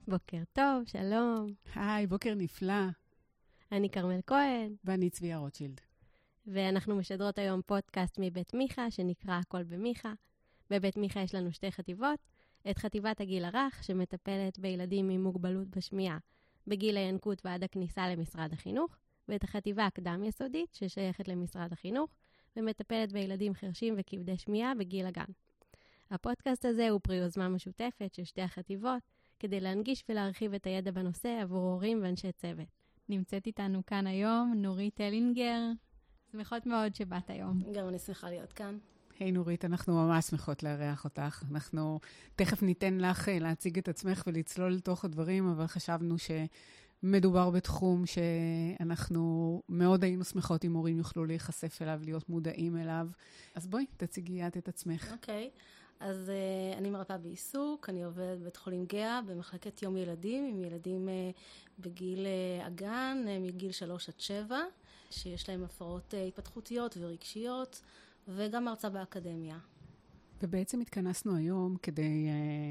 בוקר טוב, שלום. היי, בוקר נפלא. אני כרמל כהן. ואני צביה רוטשילד. ואנחנו משדרות היום פודקאסט מבית מיכה, שנקרא הכל במיכה. בבית מיכה יש לנו 2 חטיבות. את חטיבת הגיל הרך, שמטפלת בילדים עם מוגבלות בשמיעה, בגיל הינקות ועד הכניסה למשרד החינוך, ואת החטיבה הקדם יסודית, ששייכת למשרד החינוך, ומטפלת בילדים חרשים וכבדי שמיעה בגיל הגן. הפודקאסט הזה הוא פרי יוזמה משותפת של 2 החטיבות, כדי להנגיש ולהרחיב את הידע בנושא עבור הורים ואנשי צוות. נמצאת איתנו כאן היום נורית אלינגר. שמחות מאוד שבאת היום. גם אני שמחה להיות כאן. היי נורית, אנחנו ממש שמחות לארח אותך. אנחנו תכף ניתן לך להציג את עצמך ולצלול לתוך הדברים, אבל חשבנו שמדובר בתחום שאנחנו מאוד היינו שמחות אם הורים יוכלו להיחשף אליו, להיות מודעים אליו. אז בואי, תציגי את עצמך. אוקיי. אז אני מרפאה בעיסוק, אני עובדת בבית חולים גאה במחלקת יום ילדים, עם ילדים בגיל הגן, מגיל 3 עד 7, שיש להם הפרעות התפתחותיות ורגשיות, וגם מרצה באקדמיה. ובעצם התכנסנו היום כדי,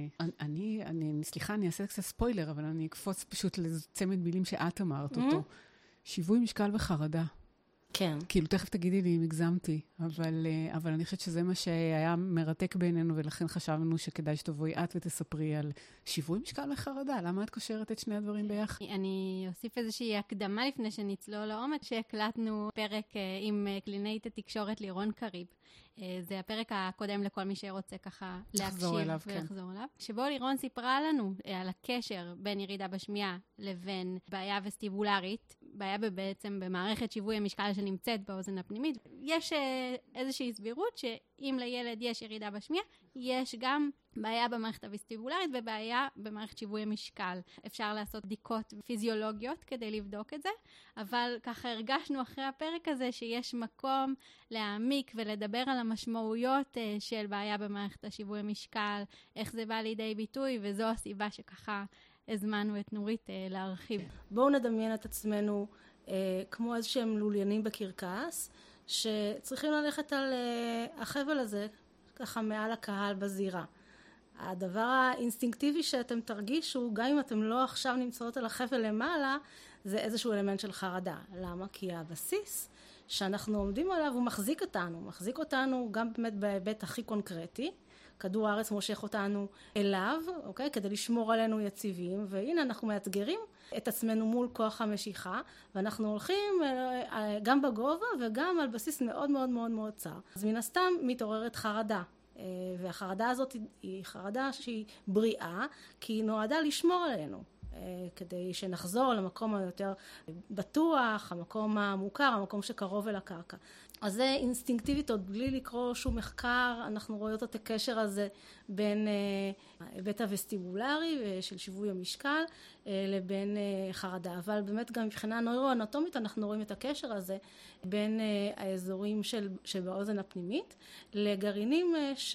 סליחה, אני אעשה קצת ספוילר, אבל אני אקפוץ פשוט לצמד מילים שאת אמרת אותו. שיווי משקל וחרדה. כן. כאילו, תכף תגידי לי אם הגזמתי, אבל אני חושבת שזה מה שהיה מרתק בינינו, ולכן חשבנו שכדאי שתבואי את ותספרי על שיווי משקל וחרדה. למה את קושרת את שני הדברים ביחד? אני אוסיף איזושהי הקדמה לפני שנצלול לעומק, שהקלטנו פרק עם קלינאית התקשורת לירון קריב. זה הפרק הקודם לכל מי שרוצה ככה להקשיב ולחזור אליו. שבו לירון סיפרה לנו על הקשר בין ירידה בשמיעה לבין בעיה וסטיבולרית, בעיה בעצם במערכת שיווי המשקל שנמצאת באוזן הפנימית. יש איזושהי סבירות שאם לילד יש ירידה בשמיעה, יש גם בעיה במערכת הווסטיבולרית ובעיה במערכת שיווי המשקל. אפשר לעשות בדיקות פיזיולוגיות כדי לבדוק את זה, אבל ככה הרגשנו אחרי הפרק הזה שיש מקום להעמיק ולדבר על המשמעויות של בעיה במערכת השיווי המשקל, איך זה בא לידי ביטוי, וזו הסיבה שככה הזמנו את נורית להרחיב. בואו נדמיין את עצמנו כמו איזשהם לוליינים בקרקס, שצריכים ללכת על החבל הזה, ככה מעל הקהל בזירה. הדבר האינסטינקטיבי שאתם תרגישו, גם אם אתם לא עכשיו נמצאות על החבל למעלה, זה איזשהו אלמנט של חרדה. למה? כי הבסיס שאנחנו עומדים עליו הוא מחזיק אותנו גם באמת בהיבט הכי קונקרטי. כדור הארץ מושך אותנו אליו, אוקיי? כדי לשמור עלינו יציבים, והנה אנחנו מאתגרים את עצמנו מול כוח המשיכה, ואנחנו הולכים גם בגובה וגם על בסיס מאוד מאוד מאוד מאוד צר. אז מן הסתם מתעוררת חרדה. והחרדה הזאת היא חרדה שהיא בריאה, כי היא נועדה לשמור עלינו, כדי שנחזור למקום היותר בטוח, המקום המוכר, המקום שקרוב אל הקרקע. אז זה אינסטינקטיבית, עוד בלי לקרוא שום מחקר, אנחנו רואים את הקשר הזה בין ההיבט הווסטיבולרי של שיווי המשקל לבין חרדה. אבל באמת גם מבחינה נוירואנטומית אנחנו רואים את הקשר הזה בין האזורים שבאוזן הפנימית לגרעינים,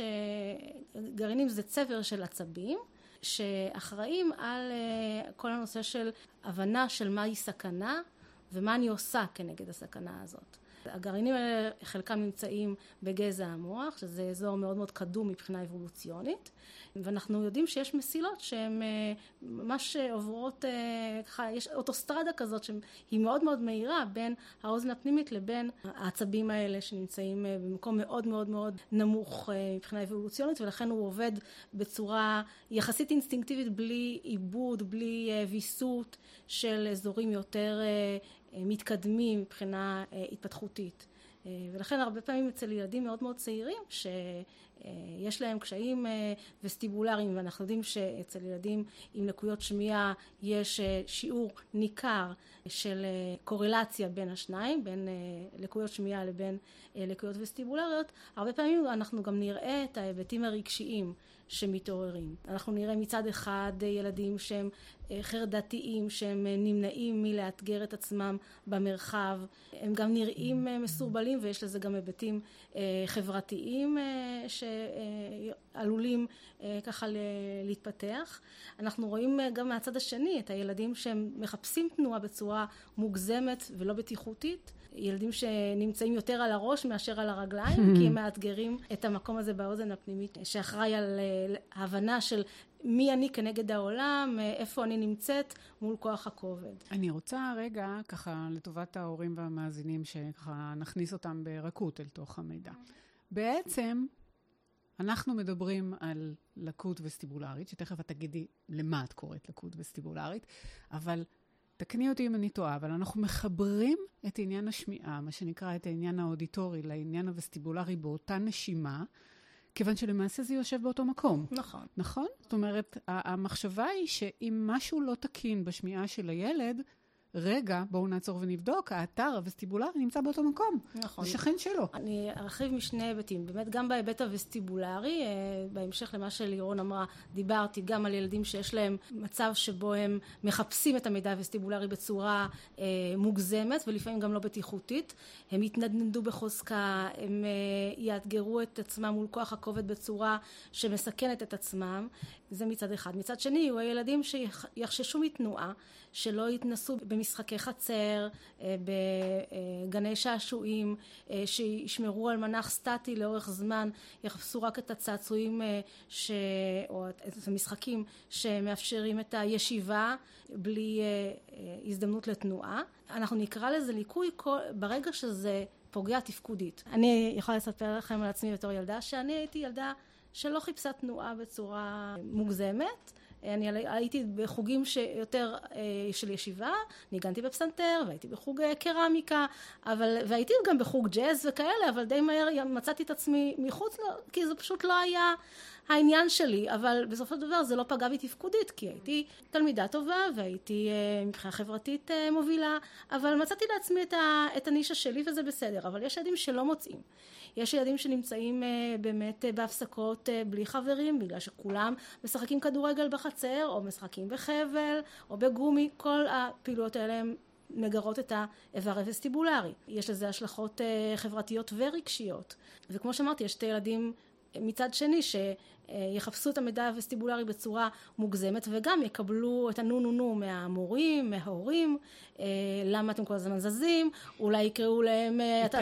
גרעינים זה צבר של עצבים, שאחראים על כל הנושא של הבנה של מהי סכנה ומה אני עושה כנגד הסכנה הזאת. הגרעינים האלה חלקם נמצאים בגזע המוח, שזה אזור מאוד מאוד קדום מבחינה אבולוציונית, ואנחנו יודעים שיש מסילות שהן ממש עוברות, יש אוטוסטרדה כזאת שהיא מאוד מאוד מהירה בין האוזן הפנימית לבין העצבים האלה שנמצאים במקום מאוד מאוד מאוד נמוך מבחינה אבולוציונית, ולכן הוא עובד בצורה יחסית אינסטינקטיבית, בלי עיבוד, בלי ויסות של אזורים יותר מתקדמים מבחינה התפתחותית. ולכן הרבה פעמים אצל ילדים מאוד מאוד צעירים שיש להם קשיים וסטיבולריים, ואנחנו יודעים שאצל ילדים עם לקויות שמיעה יש שיעור ניכר של קורלציה בין השניים, בין לקויות שמיעה לבין לקויות וסטיבולריות. הרבה פעמים אנחנו גם נראה את ההיבטים הרגשיים שמתעוררים. אנחנו נראה מצד אחד ילדים שהם חרדתיים, שהם נמנעים מלאתגר את עצמם במרחב. הם גם נראים מסורבלים, ויש לזה גם היבטים חברתיים שעלולים ככה להתפתח. אנחנו רואים גם מהצד השני את הילדים שהם מחפשים תנועה בצורה מוגזמת ולא בטיחותית, ילדים שנמצאים יותר על הראש מאשר על הרגליים, כי הם מאתגרים את המקום הזה באוזן הפנימית, שאחראי על ההבנה של מי אני כנגד העולם, איפה אני נמצאת מול כוח הכובד. אני רוצה רגע, ככה, לטובת ההורים והמאזינים, שככה נכניס אותם ברכות אל תוך המידע. בעצם, אנחנו מדברים על לקות וסטיבולרית, שתכף את תגידי למה את קוראת לקות וסטיבולרית, אבל תקני אותי אם אני טועה, אבל אנחנו מחברים את עניין השמיעה, מה שנקרא את העניין האודיטורי, לעניין הווסטיבולרי באותה נשימה, כיוון שלמעשה זה יושב באותו מקום. נכון. נכון? זאת אומרת, המחשבה היא שאם משהו לא תקין בשמיעה של הילד, רגע, בואו נעצור ונבדוק, האתר הווסטיבולרי נמצא באותו מקום. נכון. זה שכן שלו. אני ארחיב משני היבטים. באמת, גם בהיבט הווסטיבולרי, בהמשך למה שלירון אמרה, דיברתי גם על ילדים שיש להם מצב שבו הם מחפשים את המידע הווסטיבולרי בצורה מוגזמת, ולפעמים גם לא בטיחותית. הם יתנדנדו בחוזקה, הם יאתגרו את עצמם מול כוח הכובד בצורה שמסכנת את עצמם. זה מצד אחד. מצד שני, יהיו הילדים שיחששו מתנועה, שלא יתנסו במשחקי חצר, בגני שעשועים, שישמרו על מנח סטטי לאורך זמן, יחפשו רק את הצעצועים או את המשחקים שמאפשרים את הישיבה בלי הזדמנות לתנועה. אנחנו נקרא לזה ליקוי ברגע שזה פוגע תפקודית. אני יכולה לספר לכם על עצמי בתור ילדה, שאני הייתי ילדה שלא חיפשה תנועה בצורה מוגזמת. אני הייתי בחוגים שיותר של ישיבה, ניגנתי בפסנתר, והייתי בחוג קרמיקה, והייתי גם בחוג ג'אז וכאלה, אבל די מהר מצאתי את עצמי מחוץ לו, כי זה פשוט לא היה העניין שלי, אבל בסופו של דבר זה לא פגע בי תפקודית, כי הייתי תלמידה טובה, והייתי מבחינה חברתית מובילה, אבל מצאתי לעצמי את הנישה שלי, וזה בסדר. אבל יש ילדים שלא מוצאים. יש ילדים שנמצאים באמת בהפסקות בלי חברים, בגלל שכולם משחקים כדורגל בחצר, או משחקים בחבל, או בגומי. כל הפעילויות האלה הן מגרות את האיבר הווסטיבולרי. יש לזה השלכות חברתיות ורגשיות. וכמו שאמרתי, יש את הילדים מצד שני שיחפשו את המידע הווסטיבולרי בצורה מוגזמת, וגם יקבלו את הנו מהמורים, מההורים, למה אתם כל הזמן זזים, אולי יקראו להם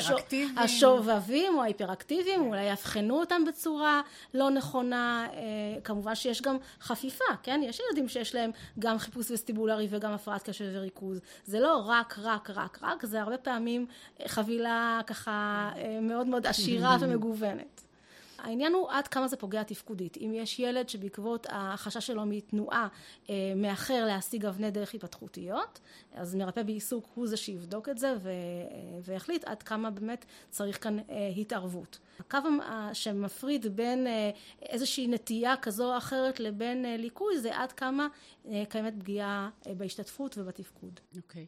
השובבים או ההיפראקטיביים, אולי יבחנו אותם בצורה לא נכונה. כמובן שיש גם חפיפה, כן? יש ילדים שיש להם גם חיפוש וסטיבולרי וגם הפרעת קשב וריכוז. זה לא רק, זה הרבה פעמים חבילה ככה מאוד מאוד עשירה ומגוונת. העניין הוא עד כמה זה פוגע תפקודית. אם יש ילד שבעקבות החשש שלו מתנועה מאחר להשיג אבני דרך התפתחותיות, אז מרפא בעיסוק הוא זה שיבדוק את זה ויחליט עד כמה באמת צריך כאן התערבות. הקו שמפריד בין איזושהי נטייה כזו או אחרת לבין ליקוי, זה עד כמה קיימת פגיעה בהשתתפות ובתפקוד. אוקיי.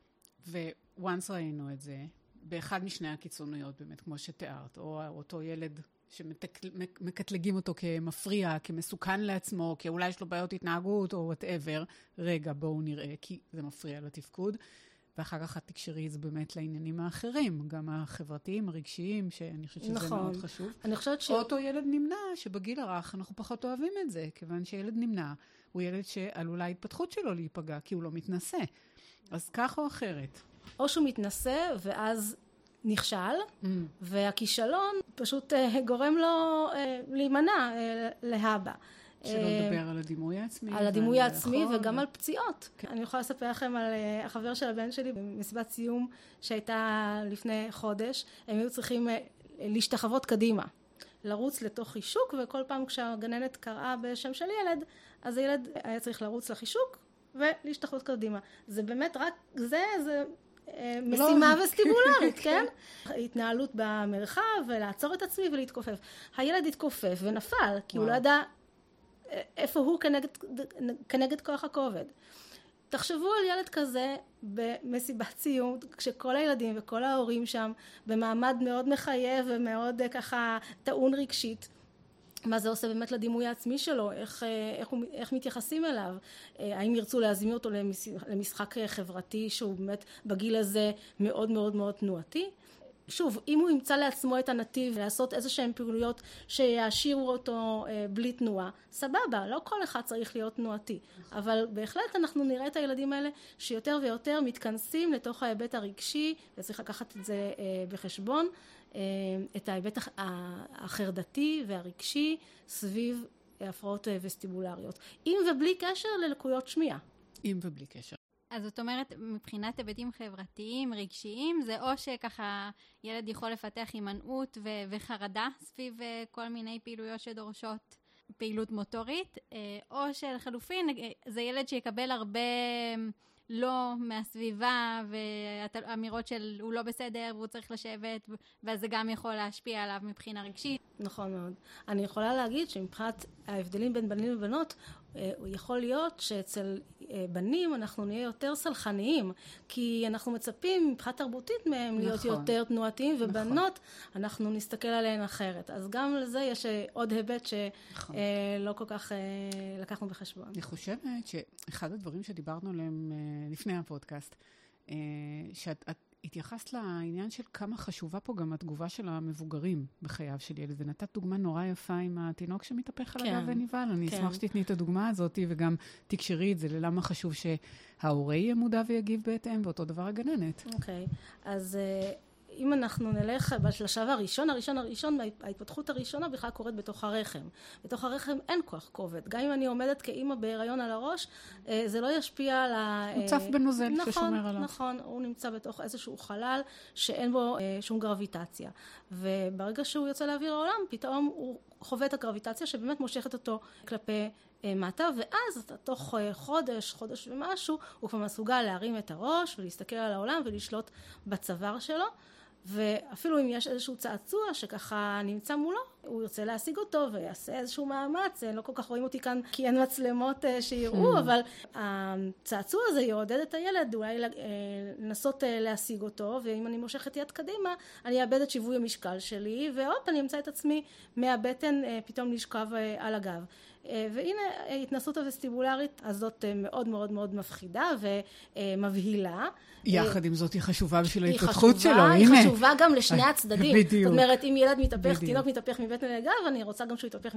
וואנס ראינו את זה, באחד משני הקיצוניות באמת, כמו שתיארת, או אותו ילד שמקטלגים אותו כמפריע, כמסוכן לעצמו, כי אולי יש לו בעיות התנהגות או whatever, רגע בואו נראה, כי זה מפריע לתפקוד, ואחר כך התקשרי זה באמת לעניינים האחרים, גם החברתיים, הרגשיים, שאני חושבת שזה נכון. מאוד חשוב. אני חושבת אותו ילד נמנע, שבגיל הרך אנחנו פחות אוהבים את זה, כיוון שילד נמנע, הוא ילד שעלולה ההתפתחות שלו להיפגע, כי הוא לא מתנסה. אז כך או אחרת. או שהוא מתנסה, ואז נכשל, והכישלון פשוט גורם לו להימנע להבא. שלא לדבר על הדימוי העצמי. על הדימוי העצמי וגם על פציעות. אני יכולה לספר לכם על החבר של הבן שלי במסיבת סיום שהייתה לפני חודש. הם היו צריכים להשתחוות קדימה, לרוץ לתוך חישוק, וכל פעם כשהגננת קראה בשם של ילד, אז הילד היה צריך לרוץ לחישוק ולהשתחוות קדימה. זה באמת רק זה משימה וסטיבולרית, כן? התנהלות במרחב, ולעצור את עצמי ולהתכופף. הילד התכופף ונפל, כי הוא לא ידע איפה הוא כנגד כוח הכובד. תחשבו על ילד כזה במסיבת סיום, כשכל הילדים וכל ההורים שם במעמד מאוד מחייב ומאוד ככה טעון רגשית. מה זה עושה באמת לדימוי העצמי שלו, איך מתייחסים אליו, האם ירצו להזמין אותו למשחק חברתי שהוא באמת בגיל הזה מאוד מאוד מאוד תנועתי. שוב, אם הוא ימצא לעצמו את הנתיב לעשות איזשהם פעילויות שיעשירו אותו בלי תנועה, סבבה, לא כל אחד צריך להיות תנועתי. אבל בהחלט אנחנו נראה את הילדים האלה שיותר ויותר מתכנסים לתוך ההיבט הרגשי, וצריך לקחת את זה בחשבון, את ההיבט החרדתי והרגשי סביב הפרעות וסטיבולריות. עם ובלי קשר ללקויות שמיעה. עם ובלי קשר. אז זאת אומרת, מבחינת היבטים חברתיים, רגשיים, זה או שככה ילד יכול לפתח הימנעות וחרדה סביב כל מיני פעילויות שדורשות פעילות מוטורית, או שלחלופין, זה ילד שיקבל הרבה לא מהסביבה, ואמירות של הוא לא בסדר והוא צריך לשבת, ואז זה גם יכול להשפיע עליו מבחינה רגשית. נכון מאוד. אני יכולה להגיד שמבחינת ההבדלים בין בנים ובנות, הוא יכול להיות שאצל בנים אנחנו נהיה יותר סלחניים, כי אנחנו מצפים מבחינת תרבותית מהם להיות יותר תנועתיים, ובנות אנחנו נסתכל עליהן אחרת. אז גם לזה יש עוד היבט שלא כל כך לקחנו בחשבון. אני חושבת שאחד הדברים שדיברנו עליהם לפני הפודקאסט, שאת התייחסת לעניין של כמה חשובה פה גם התגובה של המבוגרים בחייו של ילד, ונתת דוגמה נורא יפה עם התינוק שמתהפך על הגב ונבהל. אני אשמח שתתני את הדוגמה הזאת, וגם תקשרי את זה ללמה חשוב שההורה יהיה מודע ויגיב בהתאם, ואותו דבר הגננת. אוקיי, אז אם אנחנו נלך בשלב הראשון, ההתפתחות הראשונה בכלל קורית בתוך הרחם. בתוך הרחם אין כוח כובד. גם אם אני עומדת כאימא בהיריון על הראש, זה לא ישפיע על הוא צף בנוזל ששומר עליו. נכון, הוא נמצא בתוך איזשהו חלל שאין בו שום גרביטציה. וברגע שהוא יוצא לאוויר העולם, פתאום הוא חווה את הגרביטציה שבאמת מושכת אותו כלפי מטה, ואז תוך חודש ומשהו, הוא כבר מסוגל להרים את הראש ולהסתכל על העולם ולשלוט בצוואר שלו. ואפילו אם יש איזשהו צעצוע שככה נמצא מולו, הוא ירצה להשיג אותו ויעשה איזשהו מאמץ. לא כל כך רואים אותי כאן כי אין מצלמות שיראו, אבל הצעצוע הזה יעודד את הילד אולי לנסות להשיג אותו, ואם אני מושכת יד קדימה, אני אאבד את שיווי המשקל שלי, ועוד אני אמצא את עצמי מהבטן פתאום לשכב על הגב. והנה ההתנסות הווסטיבולרית הזאת מאוד מאוד מאוד מפחידה ומבהילה. יחד עם זאת היא חשובה בשביל ההתפתחות שלו. היא חשובה גם לשני הצדדים. בדיוק. זאת אומרת, אם ילד מתהפך, תינוק מתהפך מבטן לגב, אני רוצה גם שהוא יתהפך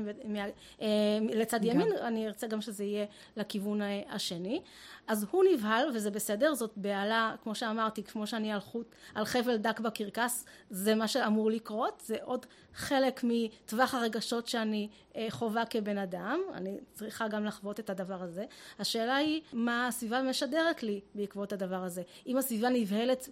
לצד ימין, אני ארצה גם שזה יהיה לכיוון השני. אז הוא נבהל, וזה בסדר, זאת בעלה, כמו שאמרתי, כמו שאני על חבל דק בקרקס, זה מה שאמור לקרות, זה עוד חלק מטווח הרגשות שאני חובה כבן אדם, אני צריכה גם לחוות את הדבר הזה. השאלה היא, מה הסביבה משדרת לי בעקבות הדבר הזה? אם הסביבה נבהלת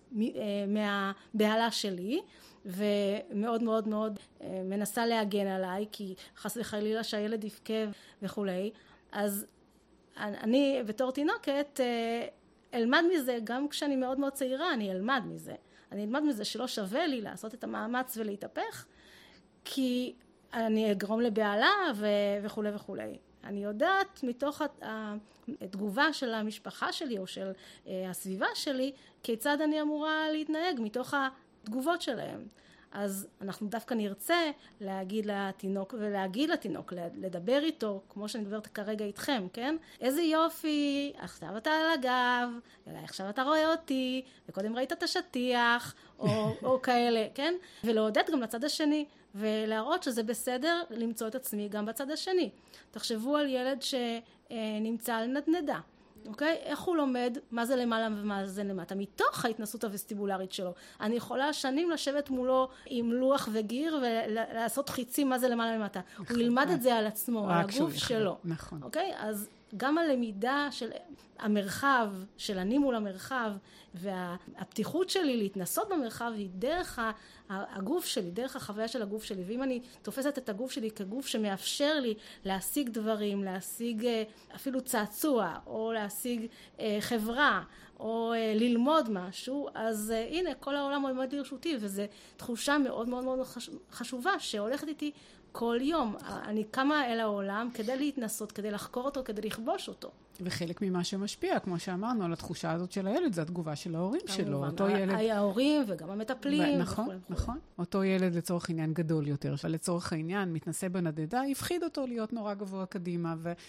מהבהלה שלי, ומאוד מאוד מאוד מנסה להגן עליי, כי חס וחלילה שהילד יבכה וכולי, אז אני בתור תינוקת אלמד מזה, גם כשאני מאוד מאוד צעירה, אני אלמד מזה. אני אלמד מזה שלא שווה לי לעשות את המאמץ ולהתהפך, כי אני אגרום לבעלה וכו' וכו'. אני יודעת מתוך התגובה של המשפחה שלי או של הסביבה שלי, כיצד אני אמורה להתנהג מתוך התגובות שלהם. אז אנחנו דווקא נרצה להגיד לתינוק ולהגיד לתינוק, לדבר איתו, כמו שאני מדברת כרגע איתכם, כן? איזה יופי, עכשיו אתה על הגב, עכשיו אתה רואה אותי, וקודם ראית את השטיח, או כאלה, כן? ולעודד גם לצד השני, ולהראות שזה בסדר למצוא את עצמי גם בצד השני. תחשבו על ילד שנמצא על נדנדה. אוקיי? איך הוא לומד מה זה למעלה ומה זה למטה, מתוך ההתנסות הווסטיבולרית שלו. אני יכולה שנים לשבת מולו עם לוח וגיר ולעשות חיצים מה זה למעלה למטה. הוא ילמד את זה על עצמו, על הגוף שלו. נכון. אוקיי? אז גם הלמידה של המרחב, של אני מול המרחב, והפתיחות שלי להתנסות במרחב היא דרך הגוף שלי, דרך החוויה של הגוף שלי. ואם אני תופסת את הגוף שלי כגוף שמאפשר לי להשיג דברים, להשיג אפילו צעצוע, או להשיג חברה, או ללמוד משהו, אז הנה, כל העולם עומד לרשותי, וזו תחושה מאוד מאוד מאוד חשובה, שהולכת איתי כל יום. אני קמה אל העולם כדי להתנסות, כדי לחקור אותו, כדי לכבוש אותו. וחלק ממה שמשפיע, כמו שאמרנו, על התחושה הזאת של הילד, זה התגובה של ההורים שלו. אותו ילד... ההורים וגם המטפלים. נכון, נכון. אותו ילד לצורך עניין גדול יותר, שלצורך העניין מתנסה בנדדה, יפחיד אותו להיות נורא גבוה קדימה,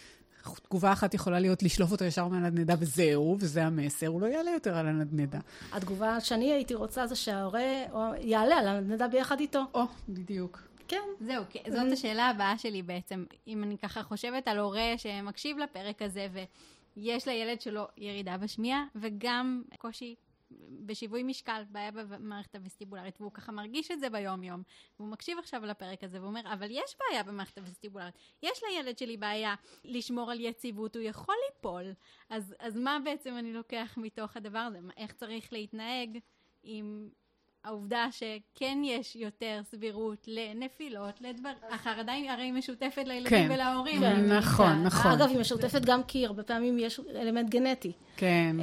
תגובה אחת יכולה להיות לשלוף אותו ישר מהנדנדה וזהו, וזה המסר, הוא לא יעלה יותר על הנדנדה. התגובה שאני הייתי רוצה זה שההורה יעלה על הנדנדה ביחד איתו. בדיוק. כן. זהו, זאת השאלה הבאה שלי בעצם. אם אני ככה חושבת על הורה שמקשיב לפרק הזה, ויש לילד שלו ירידה בשמיעה, וגם קושי בשיווי משקל, בעיה במערכת הווסטיבולרית, והוא ככה מרגיש את זה ביום-יום, והוא מקשיב עכשיו לפרק הזה, והוא אומר, אבל יש בעיה במערכת הווסטיבולרית, יש לילד שלי בעיה לשמור על יציבות, הוא יכול ליפול, אז מה בעצם אני לוקח מתוך הדבר הזה? איך צריך להתנהג עם העובדה שכן יש יותר סבירות לנפילות, לדבר, החרדה הרי משותפת לילדים ולהורים. כן, נכון. אגב, היא משותפת גם כי הרבה פעמים יש אלמנט גנטי. כן.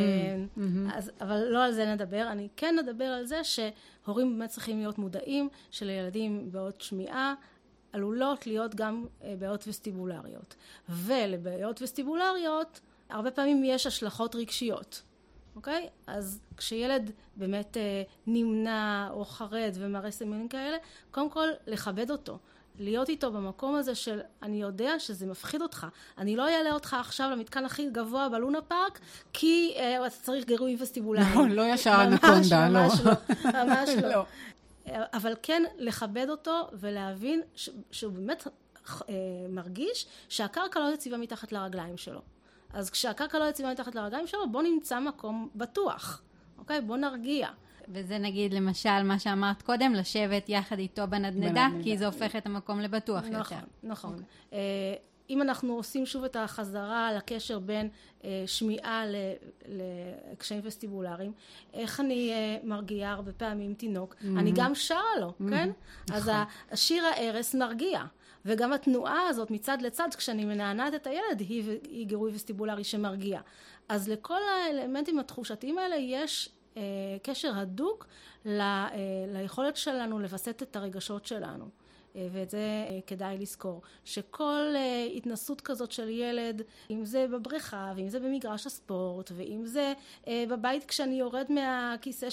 אבל לא על זה נדבר. אני כן נדבר על זה שהורים באמת צריכים להיות מודעים שלילדים בעיות שמיעה עלולות להיות גם בעיות וסטיבולריות. ולבעיות וסטיבולריות הרבה פעמים יש השלכות רגשיות. אוקיי? אז כשילד באמת נמנע או חרד ומראה סימנים כאלה, קודם כל לכבד אותו. להיות איתו במקום הזה של אני יודע שזה מפחיד אותך. אני לא אעלה אותך עכשיו למתקן הכי גבוה בלונה פארק, כי אתה צריך גירוי וסטיבולרי. נכון, לא ישר אנקונדה, לא. ממש לא. אבל כן לכבד אותו ולהבין שהוא באמת מרגיש שהקרקע לא יציבה מתחת לרגליים שלו. אז כשהקרקע לא יציבה מתחת לרגליים שלו, בוא נמצא מקום בטוח, אוקיי? בוא נרגיע. וזה נגיד למשל מה שאמרת קודם, לשבת יחד איתו בנדנדה, כי זה הופך את המקום לבטוח יותר. נכון. אם אנחנו עושים שוב את החזרה לקשר בין שמיעה לקשיים וסטיבולריים, איך אני מרגיעה הרבה פעמים תינוק? אני גם שרה לו, כן? אז השיר הערס מרגיע. וגם התנועה הזאת מצד לצד, כשאני מנענת את הילד, היא גירוי וסטיבולרי שמרגיע. אז לכל האלמנטים התחושתיים האלה יש קשר הדוק ליכולת שלנו לבסט את הרגשות שלנו. ואת זה כדאי לזכור. שכל התנסות כזאת של ילד, אם זה בבריכה, ואם זה במגרש הספורט, ואם זה בבית כשאני יורד מהכיסא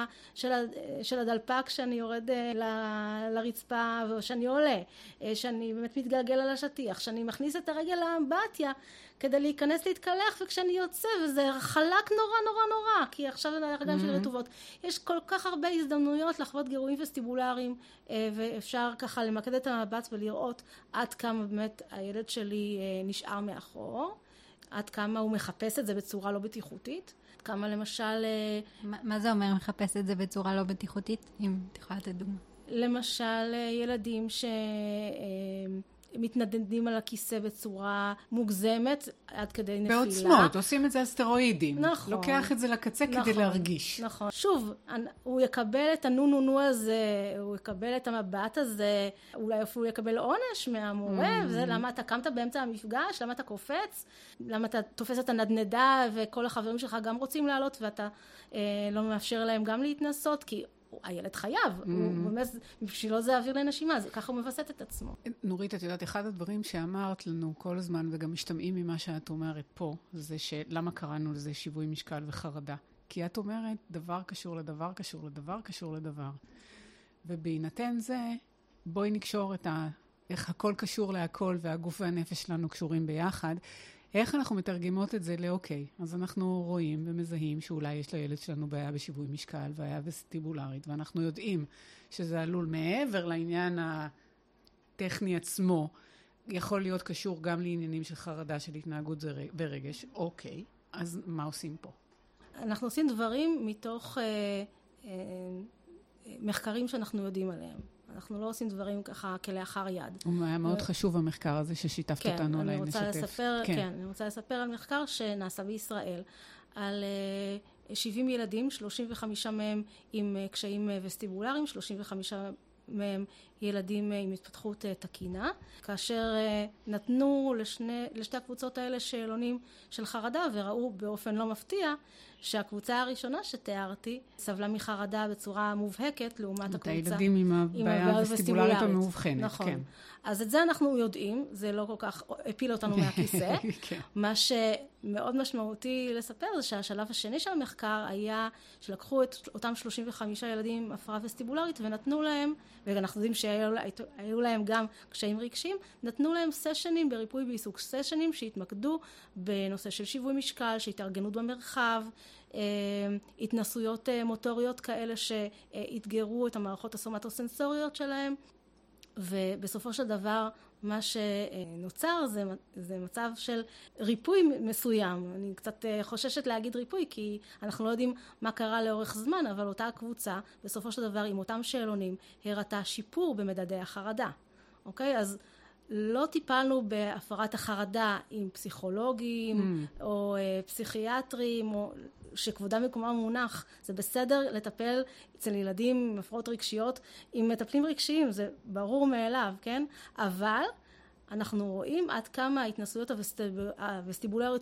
של הדלפק, כשאני יורד לרצפה, ושאני עולה, שאני באמת מתגלגל על השטיח, שאני מכניס את הרגל לאמבטיה, כדי להיכנס להתקלח, וכשאני יוצא, וזה חלק נורא, כי עכשיו הרגליים שלי רטובות. יש כל כך הרבה הזדמנויות לחוות גירויים וסטיבולריים, ואפשר ככה למקד את המבט ולראות עד כמה באמת הילד שלי נשאר מאחור, עד כמה הוא מחפש את זה בצורה לא בטיחותית, עד כמה למשל... מה זה אומר מחפש את זה בצורה לא בטיחותית? אם תוכל לתת דוגמה. למשל ילדים מתנדנדים על הכיסא בצורה מוגזמת עד כדי נפילה. בעוצמות, עושים את זה על סטרואידים. נכון. לוקח את זה לקצה כדי להרגיש. נכון. שוב, הוא יקבל את הנו הזה, הוא יקבל את המבט הזה, אולי אפילו יקבל עונש מהמורה, וזה למה אתה קמת באמצע המפגש, למה אתה קופץ, למה אתה תופס את הנדנדה, וכל החברים שלך גם רוצים לעלות, ואתה לא מאפשר להם גם להתנסות, כי הילד חייב, הוא באמת, בשבילו זה אוויר לנשימה, ככה הוא מבסט את עצמו. נורית, את יודעת, אחד הדברים שאמרת לנו כל הזמן, וגם משתמעים ממה שאת אומרת פה, זה שלמה קראנו לזה שיווי משקל וחרדה. כי את אומרת, דבר קשור לדבר, קשור לדבר, קשור לדבר. ובהינתן זה, בואי נקשור איך הכל קשור להכל, והגוף והנפש שלנו קשורים ביחד. איך אנחנו מתרגמות את זה לאוקיי? אז אנחנו רואים ומזהים שאולי יש לילד שלנו בעיה בשיווי משקל, בעיה וסטיבולרית, ואנחנו יודעים שזה עלול מעבר לעניין הטכני עצמו, יכול להיות קשור גם לעניינים של חרדה, של התנהגות ורגש. אוקיי, אז מה עושים פה? אנחנו עושים דברים מתוך מחקרים שאנחנו יודעים עליהם. אנחנו לא עושים דברים ככה כלאחר יד. הוא היה מאוד חשוב המחקר הזה ששיתפת אותנו עליי נשתף. כן, אני רוצה לספר על מחקר שנעשה בישראל, על 70 ילדים, 35 מהם עם קשיים וסטיבולריים, 35 מהם ילדים עם התפתחות תקינה, כאשר נתנו לשתי הקבוצות האלה שאלונים של חרדה, וראו באופן לא מפתיע שהקבוצה הראשונה שתיארתי סבלה מחרדה בצורה מובהקת לעומת הקבוצה הילדים עם הבעיה הווסטיבולרית המאובחנת. נכון. כן. אז את זה אנחנו יודעים, זה לא כל כך הפיל אותנו מהכיסא. כן. מה מאוד משמעותי לספר זה שהשלב השני של המחקר היה שלקחו את אותם 35 ילדים עם הפרעה וסטיבולרית ונתנו להם, ואנחנו יודעים שהיו להם גם קשיים רגשיים, נתנו להם סשנים בריפוי בעיסוק, סשנים שהתמקדו בנושא של שיווי משקל, שהתארגנות במרחב, התנסויות מוטוריות כאלה שהתגרו את המערכות הסומטו-סנסוריות שלהם, ובסופו של דבר מה שנוצר זה מצב של ריפוי מסוים. אני קצת חוששת להגיד ריפוי כי אנחנו לא יודעים מה קרה לאורך זמן, אבל אותה קבוצה בסופו של דבר עם אותם שאלונים הראתה שיפור במדדי החרדה. אוקיי? אז לא טיפלנו בהפרעת החרדה עם פסיכולוגים או פסיכיאטרים או שכבודם מקומם מונח. זה בסדר לטפל אצל ילדים עם הפרעות רגשיות עם מטפלים רגשיים, זה ברור מאליו, כן? אבל אנחנו רואים עד כמה ההתנסויות הווסטיבולריות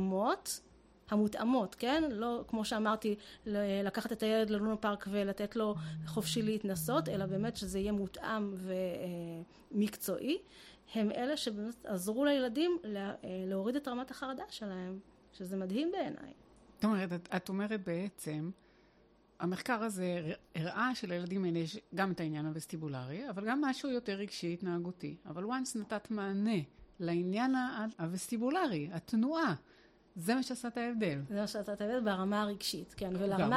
המותאמות, כן? לא כמו שאמרתי, לקחת את הילד ללונה פארק ולתת לו חופשי להתנסות, אלא באמת שזה יהיה מותאם ומקצועי. הם אלה שבאמת עזרו לילדים להוריד את רמת החרדה שלהם, שזה מדהים בעיניי. את אומרת בעצם, המחקר הזה הראה שלילדים האלה יש גם את העניין הווסטיבולרי, אבל גם משהו יותר רגשי התנהגותי. אבל once נתת מענה לעניין הווסטיבולרי, התנועה, זה מה שעשה את ההבדל. זה מה שעשה את ההבדל ברמה הרגשית, כן.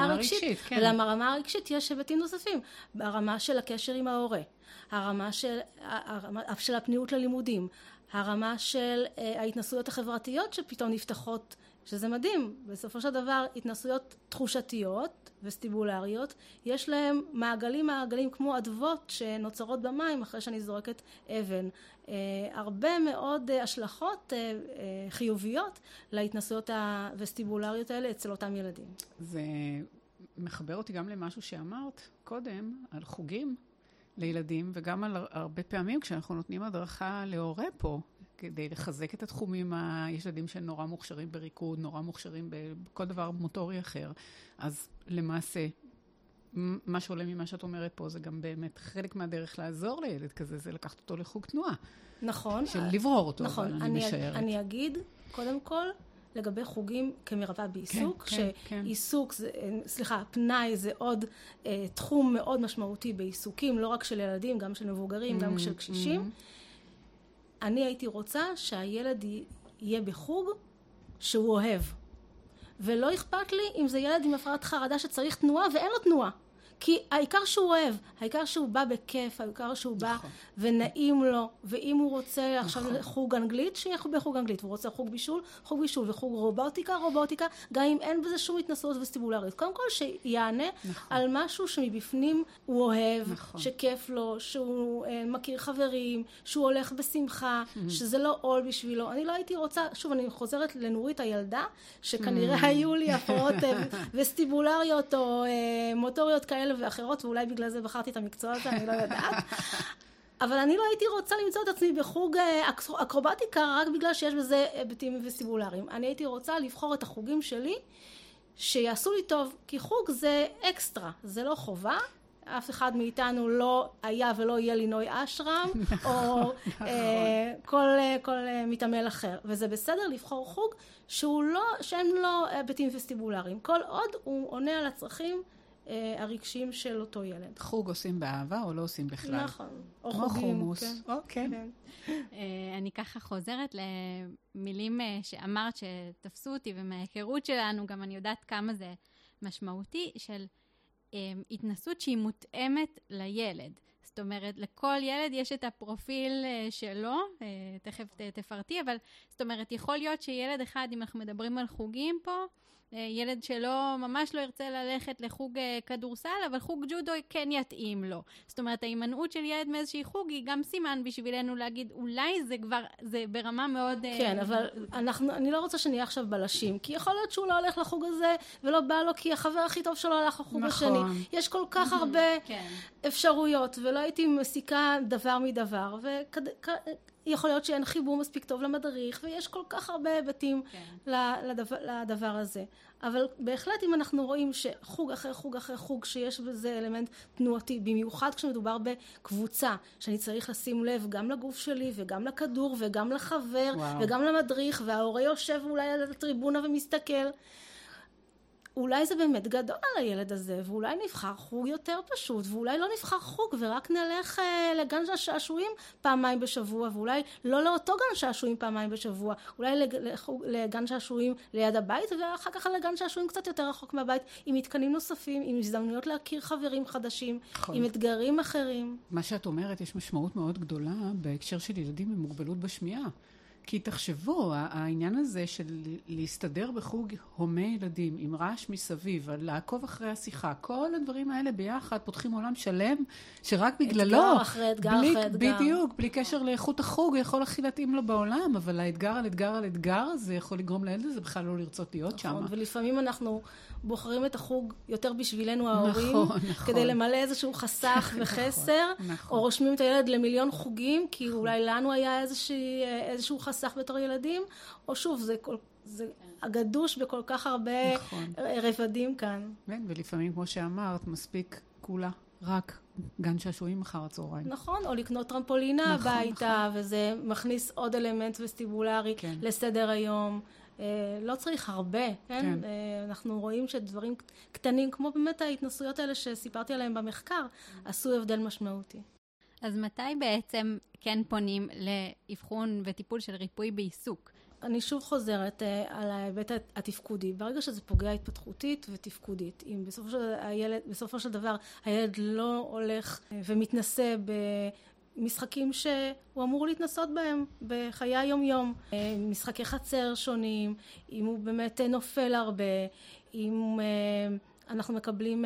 ולרמה הרגשית יש היבטים נוספים. ברמה של הקשר עם ההורה, הרמה של הפניות ללימודים, הרמה של ההתנסויות החברתיות שפתאום נפתחות, שזה מדהים. בסופו של דבר, התנסויות תחושתיות וסטיבולריות, יש להם מעגלים כמו אדוות שנוצרות במים אחרי שאני זורקת אבן. הרבה מאוד השלכות חיוביות להתנסויות הווסטיבולריות האלה אצל אותם ילדים. זה מחבר אותי גם למשהו שאמרת קודם, על חוגים לילדים, וגם על הרבה פעמים כשאנחנו נותנים הדרכה להורה פה, כדי לחזק את התחומים, יש ילדים שנורא מוכשרים בריקוד, נורא מוכשרים בכל דבר מוטורי אחר. אז למעשה, מה שעולה ממה שאת אומרת פה, זה גם באמת חלק מהדרך לעזור לילד כזה, זה לקחת אותו לחוג תנועה. נכון. של לברור אותו, נכון. אבל אני משערת. אני אגיד, קודם כל, לגבי חוגים כמרפאה בעיסוק, שעיסוק, פנאי זה עוד תחום מאוד משמעותי בעיסוקים, לא רק של ילדים, גם של מבוגרים, גם של קשישים. אני הייתי רוצה שהילד יהיה בחוג שהוא אוהב. ולא אכפת לי אם זה ילד עם הפרעת חרדה שצריך תנועה ואין לו תנועה. כי העיקר שהוא אוהב, העיקר שהוא בא בכיף, העיקר שהוא בא ונעים לו, ואם הוא רוצה עכשיו חוג אנגלית, שיהיה בחוג אנגלית, והוא רוצה חוג בישול, וחוג רובוטיקה, גם אם אין בזה שום התנסות וסטיבולרית. קודם כל שיענה על משהו שמבפנים הוא אוהב, שכיף לו, שהוא מכיר חברים, שהוא הולך בשמחה, שזה לא עול בשבילו. אני לא הייתי רוצה, שוב אני חוזרת לנורית הילדה, שכנראה היו לי הפרעות וסטיבולריות או מוטוריות כאלה ואחרות, ואולי בגלל זה בחרתי את המקצוע הזה, אני לא יודעת. אבל אני לא הייתי רוצה למצוא את עצמי בחוג אקרובטיקה, רק בגלל שיש בזה היבטים וסטיבולריים. אני הייתי רוצה לבחור את החוגים שלי, שיעשו לי טוב, כי חוג זה אקסטרה, זה לא חובה. אף אחד מאיתנו לא היה ולא יהיה לינוי אשרם, או כל מתעמל אחר. וזה בסדר לבחור חוג שהם לא היבטים וסטיבולריים. כל עוד הוא עונה על הצרכים, הרגשיים של אותו ילד. חוג עושים באהבה או לא עושים בכלל? נכון. או חוגים. אוקיי. אני ככה חוזרת למילים שאמרת שתפסו אותי, ומההיכרות שלנו גם אני יודעת כמה זה משמעותי, של התנסות שהיא מותאמת לילד. זאת אומרת, לכל ילד יש את הפרופיל שלו, תכף תפרטי, אבל זאת אומרת, יכול להיות שילד אחד, אם אנחנו מדברים על חוגים פה, ילד שלא, ממש לא ירצה ללכת לחוג כדורסל, אבל חוג ג'ודו כן יתאים לו. זאת אומרת, ההימנעות של ילד מאיזושהי חוג היא גם סימן בשבילנו להגיד, אולי זה כבר, זה ברמה מאוד... כן, אבל אני לא רוצה שנהיה עכשיו בלשים, כי יכול להיות שהוא לא הולך לחוג הזה, ולא בא לו, כי החבר הכי טוב שלו הלך לחוג השני. יש כל כך הרבה אפשרויות, ולא הייתי מסיקה דבר מדבר, יכול להיות שאין חיבור מספיק טוב למדריך, ויש כל כך הרבה היבטים לדבר הזה. אבל בהחלט אם אנחנו רואים שחוג אחרי חוג אחרי חוג, שיש בזה אלמנט תנועתי, במיוחד כשמדובר בקבוצה, שאני צריך לשים לב גם לגוף שלי, וגם לכדור, וגם לחבר, וגם למדריך, וההורה יושב אולי על הטריבונה ומסתכל, אולי זה באמת גדול על הילד הזה, ואולי נבחר חוג יותר פשוט, ואולי לא נבחר חוג ורק נלך לגן שעשועים פעמיים בשבוע, ואולי לא לאותו גן שעשועים פעמיים בשבוע, אולי לגן שעשועים ליד הבית, ואחר כך לגן שעשועים קצת יותר רחוק מהבית, עם מתקנים נוספים, עם הזדמנויות להכיר חברים חדשים, עם אתגרים אחרים. מה שאת אומרת, יש משמעות מאוד גדולה בהקשר של ילדים עם מוגבלות בשמיעה. כי תחשבו, העניין הזה של להסתדר בחוג הומה ילדים, עם רעש מסביב, לעקוב אחרי השיחה, כל הדברים האלה ביחד פותחים עולם שלם, שרק בגללו, אתגר אחרי אתגר אחרי אתגר. בדיוק, בלי קשר לאיכות החוג, יכול הכי להתאים לו בעולם, אבל האתגר על אתגר על אתגר, זה יכול לגרום לילד הזה בכלל לא לרצות להיות שם. ולפעמים אנחנו בוחרים את החוג יותר בשבילנו ההורים, כדי למלא איזשהו חסך וחסר, או רושמים את הילד למיליון חוגים, כי אולי לנו היה איזשהו חסך בתור ילדים, או שוב, זה הגדוש בכל כך הרבה רבדים כאן. ולפעמים, כמו שאמרת, מספיק כולה רק גן שעשועים אחר הצהריים. נכון, או לקנות טרמפולינה הביתה, וזה מכניס עוד אלמנט וסטיבולרי לסדר היום. לא צריך הרבה, כן? אנחנו רואים שדברים קטנים, כמו באמת ההתנסויות האלה שסיפרתי עליהם במחקר, עשו הבדל משמעותי. אז מתי בעצם כן פונים לאבחון וטיפול של ריפוי בעיסוק? אני שוב חוזרת על ההיבט התפקודי. ברגע שזה פוגע התפתחותית ותפקודית, אם בסופו של דבר הילד לא הולך ומתנסה משחקים שהוא אמור להתנסות בהם בחיי היום-יום, משחקי חצר שונים, אם הוא באמת נופל הרבה, אם אנחנו מקבלים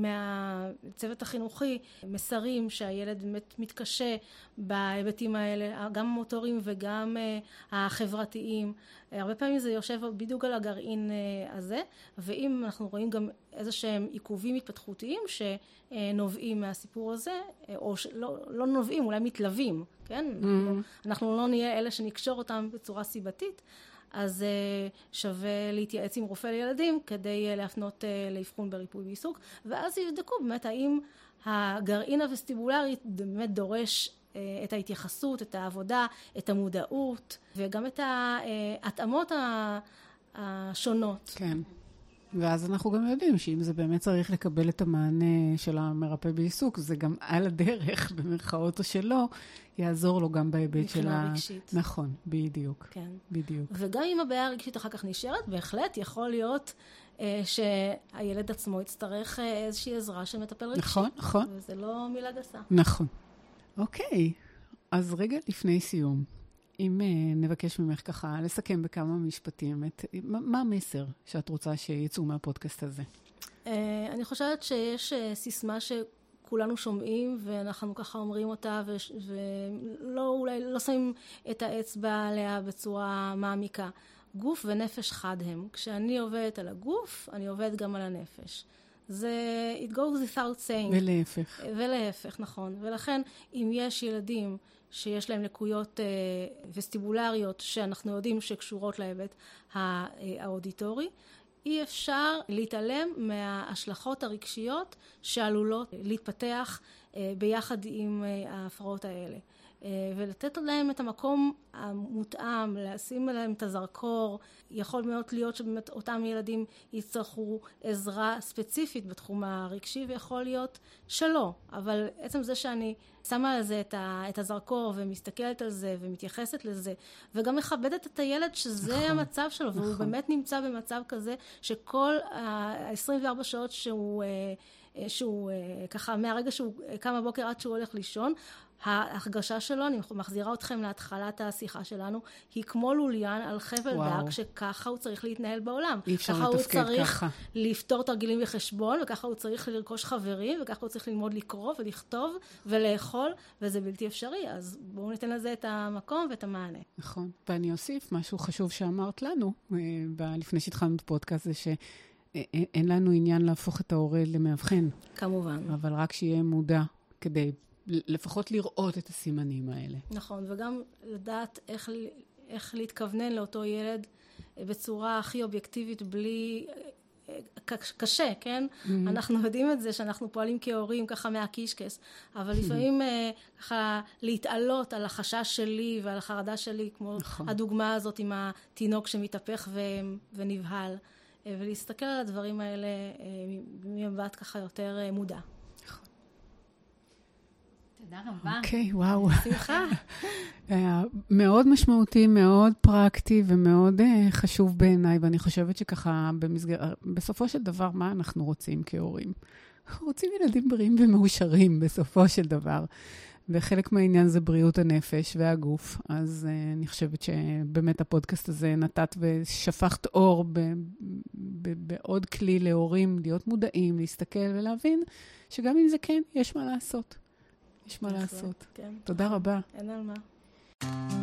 מהצוות החינוכי מסרים שהילד באמת מתקשה בהיבטים האלה, גם המוטוריים וגם החברתיים. הרבה פעמים זה יושב בדיוק על הגרעין הזה, ואם אנחנו רואים גם איזה שהם עיכובים התפתחותיים שנובעים מהסיפור הזה, או לא נובעים, אולי מתלווים, כן? אנחנו לא נהיה אלה שנקשור אותם בצורה סיבתית, אז שווה להתייעץ עם רופא לילדים כדי להפנות לאבחון בריפוי בעיסוק, ואז יבדקו באמת האם הגרעין הווסטיבולרי באמת דורש את ההתייחסות, את העבודה, את המודעות, וגם את ההתאמות השונות. כן. ואז אנחנו גם יודעים שאם זה באמת צריך לקבל את המענה של המרפא בעיסוק, זה גם על הדרך, במרכאות או שלא, יעזור לו גם בהיבט של מבחינה רגשית. נכון, בדיוק. כן. בדיוק. וגם אם הבעיה הרגשית אחר כך נשארת, בהחלט יכול להיות שהילד עצמו יצטרך איזושהי עזרה של מטפל רגשי. נכון, נכון. וזה לא מילה גסה. נכון. אוקיי, אז רגע לפני סיום, אם נבקש ממך ככה לסכם בכמה משפטים, מה המסר שאת רוצה שיצאו מהפודקאסט הזה? אני חושבת שיש סיסמה שכולנו שומעים, ואנחנו ככה אומרים אותה, אולי לא שמים את האצבע עליה בצורה מעמיקה. גוף ונפש חד הם. כשאני עובדת על הגוף, אני עובדת גם על הנפש. זה it goes without saying. ולהפך. ולהפך, נכון. ולכן, אם יש ילדים שיש להם לקויות וסטיבולריות שאנחנו יודעים שקשורות להיבט האודיטורי, אי אפשר להתעלם מההשלכות הרגשיות שעלולות להתפתח ביחד עם ההפרעות האלה. ולתת להם את המקום המותאם, לשים להם את הזרקור. יכול מאוד להיות שבאמת אותם ילדים יצטרכו עזרה ספציפית בתחום הרגשי, ויכול להיות שלא. אבל עצם זה שאני שמה על זה את הזרקור ומסתכלת על זה ומתייחסת לזה, וגם מכבדת את הילד שזה נכון, המצב שלו, נכון. והוא באמת נמצא במצב כזה שכל ה-24 שעות שהוא ככה מהרגע שהוא קם בבוקר עד שהוא הולך לישון, ההרגשה שלו, אני מחזירה אתכם להתחלת השיחה שלנו, היא כמו לוליין על חבל דק, שככה הוא צריך להתנהל בעולם. אי אפשר לתפקד ככה. ככה הוא צריך לפתור תרגילים בחשבון, וככה הוא צריך לרכוש חברים, וככה הוא צריך ללמוד לקרוא ולכתוב ולאכול, וזה בלתי אפשרי. אז בואו ניתן לזה את המקום ואת המענה. נכון. ואני אוסיף משהו חשוב שאמרת לנו, לפני שהתחלנו את הפודקאסט, זה שאין לנו עניין להפוך את ההורה למאבחן. כמובן. אבל רק שיהיה מודע כדי לפחות לראות את הסימנים האלה. נכון, וגם לדעת איך להתכוונן לאותו ילד בצורה הכי אובייקטיבית, בלי... קשה, כן? אנחנו יודעים את זה שאנחנו פועלים כהורים ככה מהקישקס, אבל לפעמים ככה להתעלות על החשש שלי ועל החרדה שלי, כמו הדוגמה הזאת עם התינוק שמתהפך ונבהל, ולהסתכל על הדברים האלה ממבט ככה יותר מודע. תודה רבה. אוקיי, וואו. שמחה. מאוד משמעותי, מאוד פרקטי ומאוד חשוב בעיניי, ואני חושבת שככה בסופו של דבר, מה אנחנו רוצים כהורים? אנחנו רוצים ילדים בריאים ומאושרים בסופו של דבר, וחלק מהעניין זה בריאות הנפש והגוף, אז אני חושבת שבאמת הפודקאסט הזה נתת ושפכת אור בעוד כלי להורים, להיות מודעים, להסתכל ולהבין שגם אם זה כן, יש מה לעשות. יש מה לעשות. כן. תודה רבה. אין על מה.